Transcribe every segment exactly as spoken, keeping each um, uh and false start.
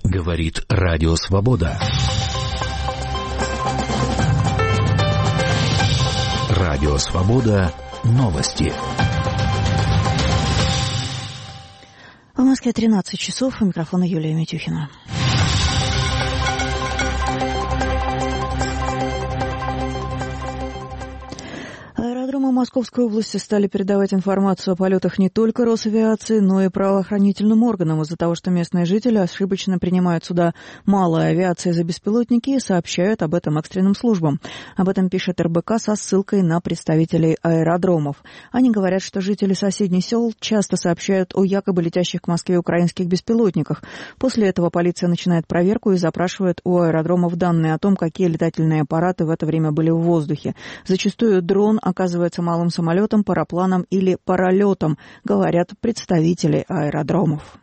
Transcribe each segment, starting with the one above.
Говорит Радио Свобода. Радио Свобода. Новости. В Москве тринадцать часов. У микрофона Юлия Митюхина. Аэродромы Московской области стали передавать информацию о полетах не только Росавиации, но и правоохранительным органам из-за того, что местные жители ошибочно принимают сюда малая авиация за беспилотники и сообщают об этом экстренным службам. Об этом пишет эр бэ ка со ссылкой на представителей аэродромов. Они говорят, что жители соседних сел часто сообщают о якобы летящих к Москве украинских беспилотниках. После этого полиция начинает проверку и запрашивает у аэродромов данные о том, какие летательные аппараты в это время были в воздухе. Зачастую дрон оказывается малым самолетом, парапланом или паралетом, говорят представители аэродромов.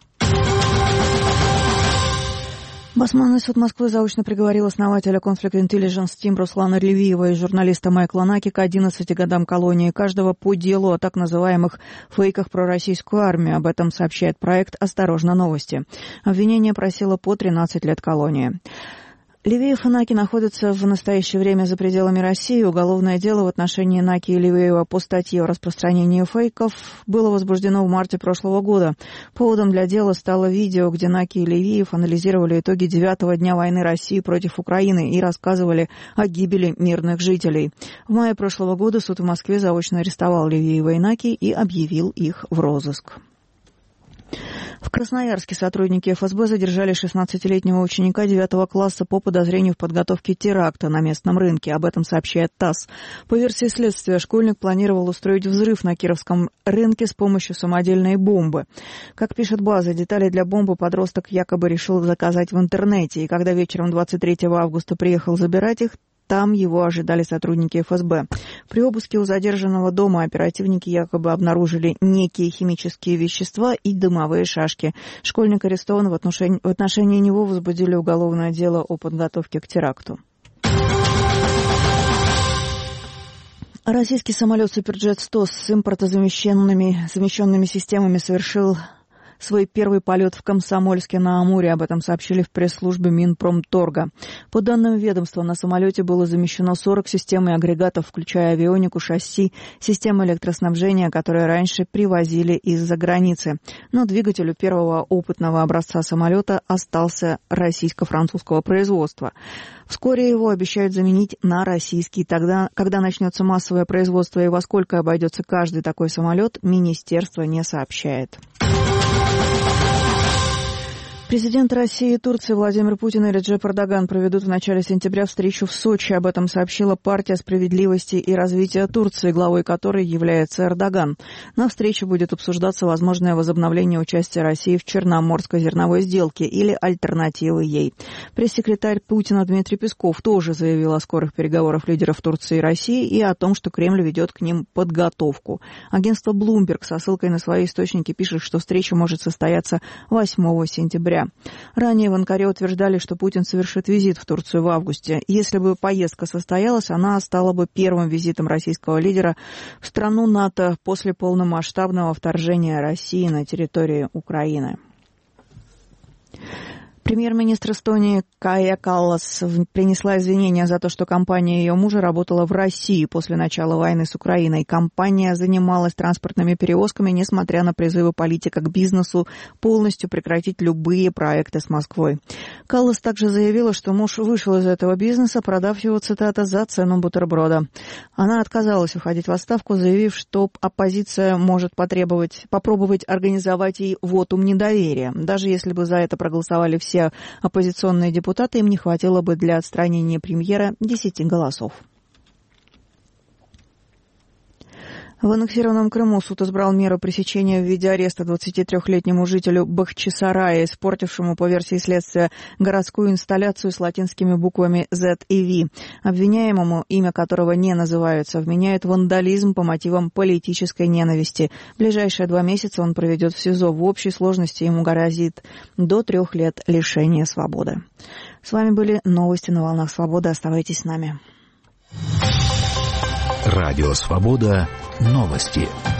Басманный суд Москвы заочно приговорил основателя Conflict Intelligence Team Руслана Левиева и журналиста Майкла Наки к одиннадцати годам колонии каждого по делу о так называемых фейках про российскую армию. Об этом сообщает проект «Осторожно, новости». Обвинение просило по тринадцать лет колонии. Левиев и Наки находятся в настоящее время за пределами России. Уголовное дело в отношении Наки и Левиева по статье о распространении фейков было возбуждено в марте прошлого года. Поводом для дела стало видео, где Наки и Левиев анализировали итоги девятого дня войны России против Украины и рассказывали о гибели мирных жителей. В мае прошлого года суд в Москве заочно арестовал Левиева и Наки и объявил их в розыск. В Красноярске сотрудники эф эс бэ задержали шестнадцатилетнего ученика девятого класса по подозрению в подготовке теракта на местном рынке. Об этом сообщает ТАСС. По версии следствия, школьник планировал устроить взрыв на Кировском рынке с помощью самодельной бомбы. Как пишет база, детали для бомбы подросток якобы решил заказать в интернете. И когда вечером двадцать третьего августа приехал забирать их, там его ожидали сотрудники эф эс бэ. При обыске у задержанного дома оперативники якобы обнаружили некие химические вещества и дымовые шашки. Школьник арестован, в отношении, в отношении него возбудили уголовное дело о подготовке к теракту. Российский самолет Суперджет сто с импортозамещенными замещенными системами совершил свой первый полет в Комсомольске-на-Амуре. Об этом сообщили в пресс-службе Минпромторга. По данным ведомства, на самолете было замещено сорок систем и агрегатов, включая авионику, шасси, системы электроснабжения, которые раньше привозили из-за границы. Но двигатель первого опытного образца самолета остался российско-французского производства. Вскоре его обещают заменить на российский. Тогда, когда начнется массовое производство и во сколько обойдется каждый такой самолет, министерство не сообщает. Президенты России и Турции Владимир Путин и Реджеп Эрдоган проведут в начале сентября встречу в Сочи. Об этом сообщила партия справедливости и развития Турции, главой которой является Эрдоган. На встрече будет обсуждаться возможное возобновление участия России в Черноморской зерновой сделке или альтернативы ей. Пресс-секретарь Путина Дмитрий Песков тоже заявил о скорых переговорах лидеров Турции и России и о том, что Кремль ведет к ним подготовку. Агентство Bloomberg со ссылкой на свои источники пишет, что встреча может состояться восьмого сентября. Ранее в Анкаре утверждали, что Путин совершит визит в Турцию в августе. Если бы поездка состоялась, она стала бы первым визитом российского лидера в страну НАТО после полномасштабного вторжения России на территорию Украины. Премьер-министр Эстонии Кая Каллас принесла извинения за то, что компания ее мужа работала в России после начала войны с Украиной. Компания занималась транспортными перевозками, несмотря на призывы политика к бизнесу полностью прекратить любые проекты с Москвой. Каллас также заявила, что муж вышел из этого бизнеса, продав его, цитата, «за цену бутерброда». Она отказалась уходить в отставку, заявив, что оппозиция может потребовать, попробовать организовать ей вотум недоверия. Даже если бы за это проголосовали все Все оппозиционные депутаты, им не хватило бы для отстранения премьера десяти голосов. В аннексированном Крыму суд избрал меру пресечения в виде ареста двадцатитрёхлетнему жителю Бахчисарая, испортившему, по версии следствия, городскую инсталляцию с латинскими буквами Z и V. Обвиняемому, имя которого не называется, вменяют вандализм по мотивам политической ненависти. В ближайшие два месяца он проведет в СИЗО. В общей сложности ему грозит до трех лет лишения свободы. С вами были новости на волнах свободы. Оставайтесь с нами. Радио Свобода. Новости.